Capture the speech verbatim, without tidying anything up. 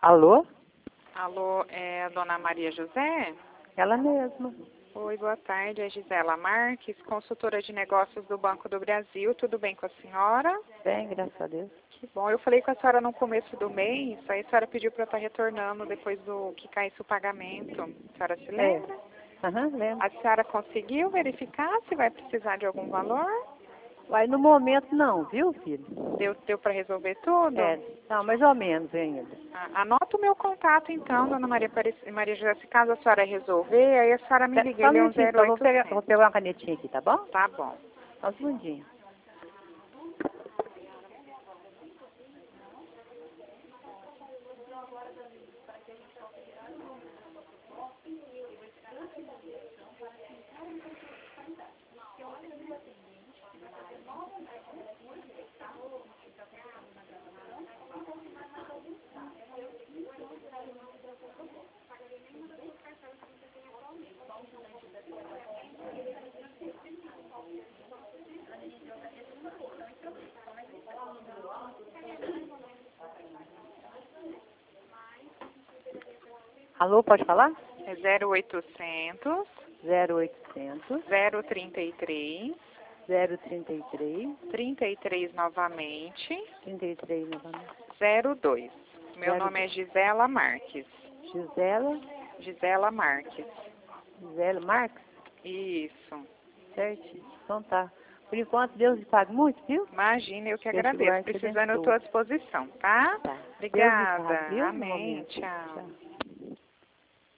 Alô? Alô, é a dona Maria José? Ela mesma. Oi, boa tarde, é Gisela Marques, consultora de negócios do Banco do Brasil. Tudo bem com a senhora? Bem, graças a Deus. Que bom. Eu falei com a senhora no começo do mês, aí a senhora pediu para eu estar retornando depois do que caísse o pagamento. A senhora se lembra? É. Aham, lembro. A senhora conseguiu verificar se vai precisar de algum valor? Mas no momento não, viu, filho? Deu, deu para resolver tudo? É, não, mais ou menos ainda. Ah, anota o meu contato então, dona Maria, Aparec- Maria José, se caso a senhora resolver, aí a senhora me liga, Só um ele é um minutinho, zero só vou pegar, vou oitocentos. pegar uma canetinha aqui, tá bom? Tá bom. Só um segundinho. Alô, pode falar? É zero oitocentos, zero oitocentos, zero trinta e três, zero trinta e três, trinta e três novamente, trinta e três novamente. zero dois. Meu Zero nome é Gisela Marques. Gisela, Gisela Marques. Gisela Marques, Isso. certo? Então tá. Por enquanto, Deus lhe pague muito, viu? Imagina, eu que Deus te agradeço. guarde e te Precisando, eu abençoe. estou à disposição, tá? Tá. Deus lhe Obrigada. pague, viu? No Amém. momento. Tchau. Tchau.